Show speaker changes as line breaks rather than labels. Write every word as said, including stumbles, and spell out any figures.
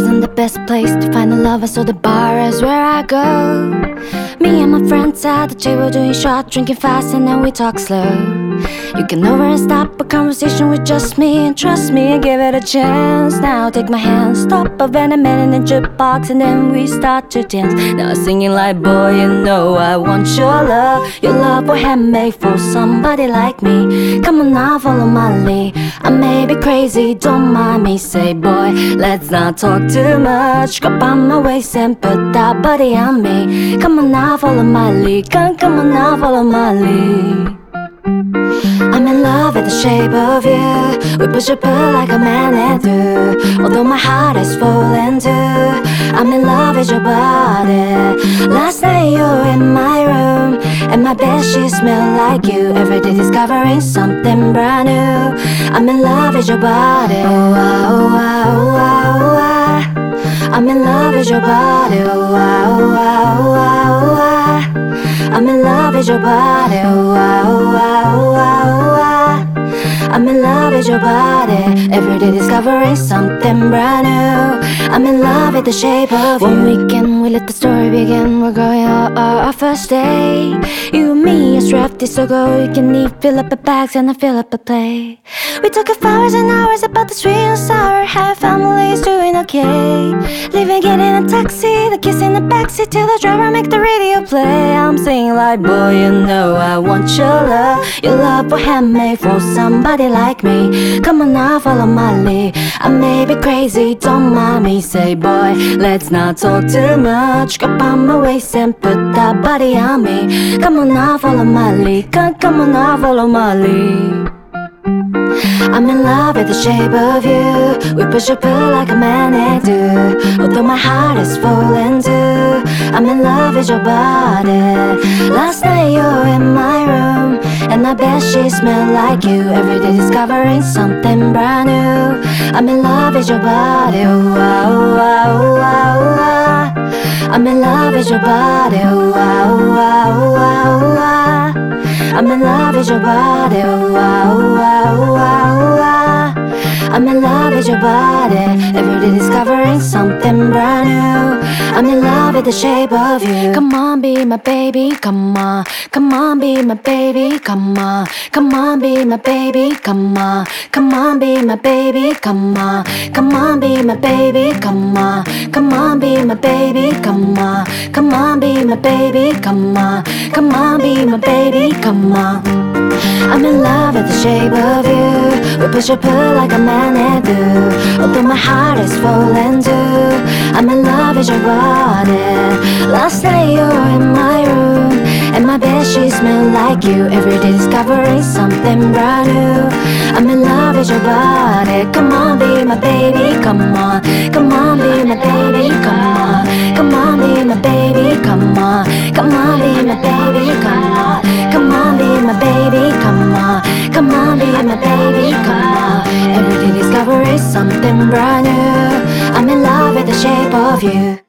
isn't the best place to find a lover, so the bar is where I go. Me and my friends at the table doing shots, drinking fast, and then we talk slow. You can over and stop a conversation with just me, and trust me, give it a chance. Now take my hand, stop a venom in the jukebox, and then we start to dance. Now singing like, boy, you know I want your love. Your love was handmade for somebody like me. Come on now, follow my lead. I may be crazy, don't mind me. Say, boy, let's not talk too much. Grab on my waist and put that body on me. Come on now, follow my lead. Come, come on now, follow my lead. I'm in love with the shape of you. We push and pull like a magnet do. Although my heart is falling too, I'm in love with your body. Last night you were in my room, and my bedsheets smell like you. Every day discovering something brand new. I'm in love with your body. Oh, ah, oh, ah, oh, ah, oh, ah. I'm in love with your body. Oh, ah, oh, ah, oh, ah, oh, ah. I'm in love with your body. Oh, ah, oh, ah, oh, ah, oh, ah. I'm in love with your body. Every day discovering something brand new. I'm in love with the shape of you. One weekend we let the story begin. We're going out our, our first day. You and me are strapped, so go. You can eat, fill up the bags, and I fill up the plate. We talk for hours and hours about the sweet and sour. How family's doing okay. Leaving, getting a taxi, the kiss in the backseat till the driver make the radio play. I'm singing like, boy, you know I want your love. Your love was handmade for somebody like me. Come on now, follow my lead. I may be crazy, don't mind me. Say, boy, let's not talk too much. Grab on my waist and put that body on me. Come on now, follow my lead. Come, come on now, follow my lead. I'm in love with the shape of you. We push and pull like a magnet do. Although my heart is falling too, I'm in love with your body. Last night you were in my room, and I bet she smelled like you. Every day discovering something brand new. I'm in love with your body. Oh, ah, oh, ah, oh, ah, oh, ah. I'm in love with your body. Oh, ah, oh, ah, oh, ah, oh, ah. I'm in love with your body. Oh, ah, oh, ah, oh, ah, oh, ah. I'm in love with your body. Every day discovering something brand new. I'm in love with the shape of you. Come on, be my baby, come on. Come on, be my baby, come on. Come on, be my baby, come on. Come on, be my baby, come on. Come on, be my baby, come on. Come on, be my baby, come on. Come on, be my baby, come on. Come on, be my baby, come on. I'm in love with the shape of you. We push and pull like a magnet do. Although my heart is falling too, I'm in love with your body. Last night you were in my room, and my bedsheets smell like you. Every day discovering something brand new. I'm in love with your body. Come on, be my baby, come on. Come on, be my baby, come on. Come on, be my baby, come on. Come on, be my baby, come on. Come on, be my baby, come on. Come on, be my baby, come on. Every day discovering something brand new. I'm in love with the shape of you.